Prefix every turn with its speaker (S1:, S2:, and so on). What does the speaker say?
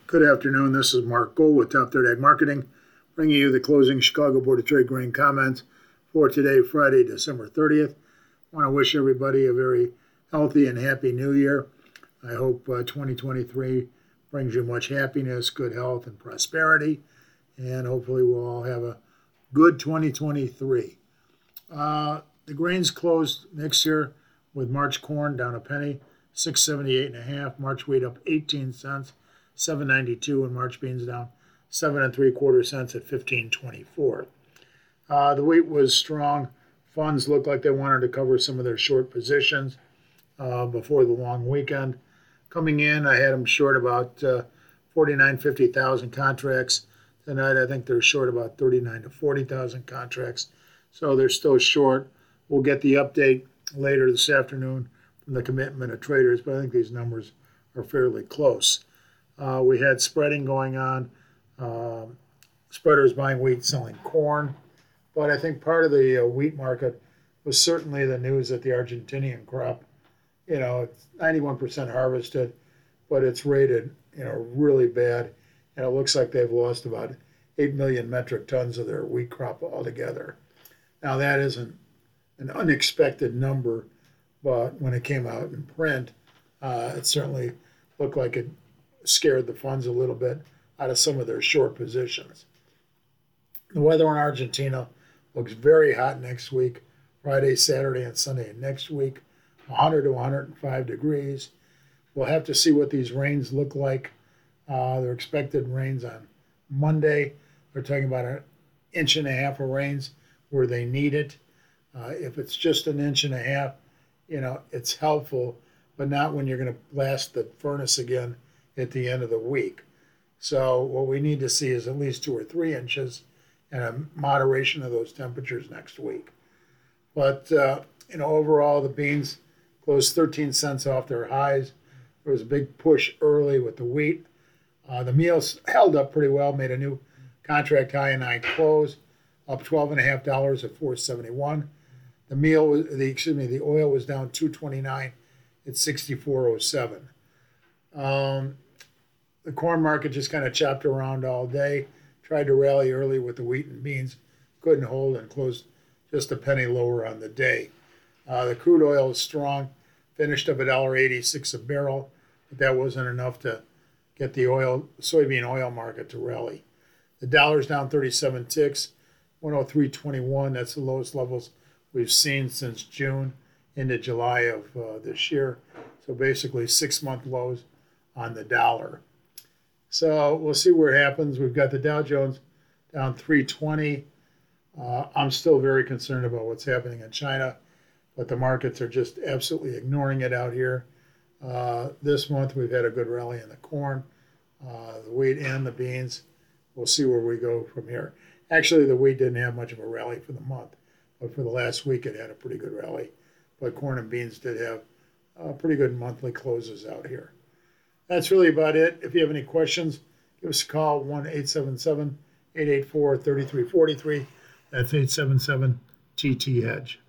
S1: Good afternoon. This is Mark Gold with Top Third Ag Marketing, bringing you the closing Chicago Board of Trade grain comments for today, Friday, December 30th. I want to wish everybody a very healthy and happy new year. I hope 2023 brings you much happiness, good health, and prosperity, and hopefully we'll all have a good 2023. The grains closed next year with March corn down a penny, 678.5. March wheat up 18 cents. 7.92, and March beans down 7 3/4 cents at 15.24. The wheat was strong. Funds looked like they wanted to cover some of their short positions before the long weekend. Coming in, I had them short about 50,000 contracts. Tonight, I think they're short about 39 to 40,000 contracts. So they're still short. We'll get the update later this afternoon from the commitment of traders, but I think these numbers are fairly close. We had spreading going on, spreaders buying wheat, selling corn. But I think part of the wheat market was certainly the news that the Argentinian crop, it's 91% harvested, but it's rated, really bad. And it looks like they've lost about 8 million metric tons of their wheat crop altogether. Now, that isn't an unexpected number, but when it came out in print, it certainly looked like it scared the funds a little bit out of some of their short positions. The weather in Argentina looks very hot next week, Friday, Saturday, and Sunday next week, 100 to 105 degrees. We'll have to see what these rains look like. They're expected rains on Monday. They're talking about 1.5 inches of rains where they need it. If it's just 1.5 inches, it's helpful, but not when you're going to blast the furnace again at the end of the week. So what we need to see is at least 2 or 3 inches and a moderation of those temperatures next week. But, overall, the beans closed 13 cents off their highs. There was a big push early with the wheat. The meals held up pretty well, made a new contract high in 9 close, up $12.50 at $4.71. The oil was down $2.29 at $64.07. The corn market just kind of chopped around all day, tried to rally early with the wheat and beans, couldn't hold and closed just a penny lower on the day. The crude oil is strong, finished up at $1.86 a barrel, but that wasn't enough to get the soybean oil market to rally. The dollar's down 37 ticks, 103.21. That's the lowest levels we've seen since June into July of this year. So basically 6-month lows on the dollar. So we'll see where it happens. We've got the Dow Jones down 320. I'm still very concerned about what's happening in China, but the markets are just absolutely ignoring it out here. This month we've had a good rally in the corn, the wheat, and the beans. We'll see where we go from here. Actually, the wheat didn't have much of a rally for the month, but for the last week it had a pretty good rally. But corn and beans did have pretty good monthly closes out here. That's really about it. If you have any questions, give us a call, 1-877-884-3343. That's 877-TT-HEDGE.